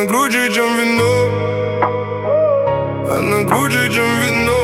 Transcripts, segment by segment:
Она круче, чем вино. Она круче, чем вино.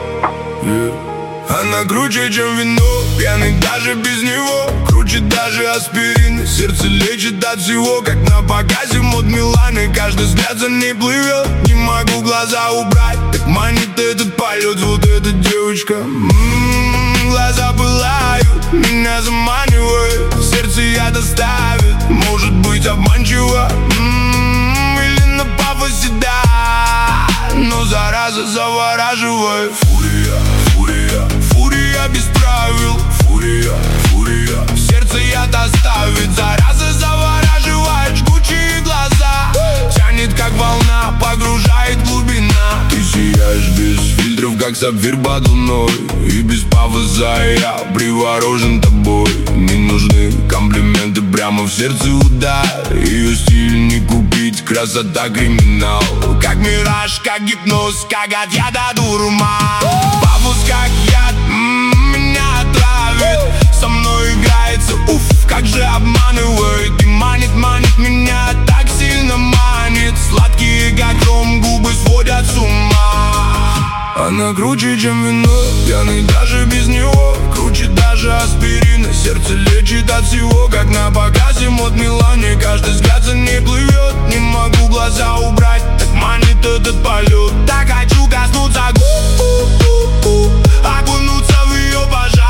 Она круче, чем вино. Пьяный даже без него. Круче даже аспирин. Сердце лечит от всего, как на показе мод Миланы. Каждый взгляд за ней плывет. Не могу глаза убрать. Так манит этот полет. Вот эта девочка. Глаза пылают, меня заманивает. Сердце яд оставит. Может быть обманчиво, или на пафосе, да. Но зараза завораживает. Фурия, фурия, фурия без правил. Фурия, фурия, сердце яд оставит. Зараза завораживает, жгучие глаза. Тянет как волна, погружает глубина. Ты сияешь без фильтров, как сапфир под луной. И без пафоса я приворожен тобой. Не нужны комплименты, прямо в сердце удар. Ее стиль не купить, красота криминал. Как мираж, как гипноз, как от яда дурман. Пафос как яд, меня отравит. Со мной играется, уф, как же обманывает. И манит, манит меня, так сильно манит. Сладкие как ром, губы сводят с ума. Она круче, чем вино. Пьяный даже без него. Круче даже аспирина. Сердце лечит от всего, как на показе мод Милане. Каждый взгляд за ней плывет. Не могу глаза убрать. Так манит этот полет. Так хочу коснуться губ, окунуться в ее пожар.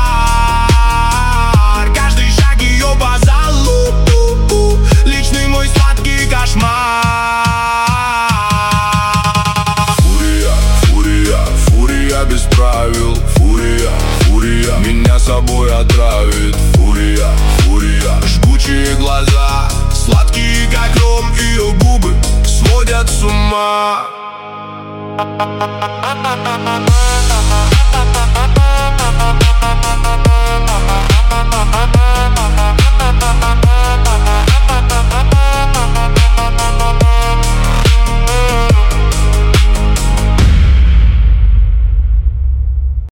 Каждый шаг ее по залу. Личный мой сладкий кошмар. Без правил, фурия, фурия, меня собой отравит. Фурия, фурия, жгучие глаза, сладкие как ром. Ее губы сводят с ума.